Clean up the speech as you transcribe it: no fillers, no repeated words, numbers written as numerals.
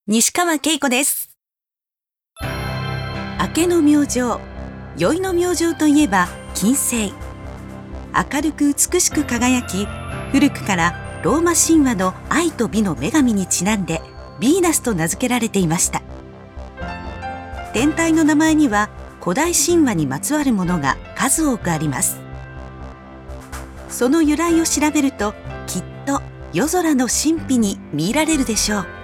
西川恵子です。明けの明星、宵の明星といえば金星。明るく美しく輝き、古くからローマ神話の愛と美の女神にちなんでヴィーナスと名付けられていました。天体の名前には古代神話にまつわるものが数多くあります。その由来を調べると、きっと夜空の神秘に見入られるでしょう。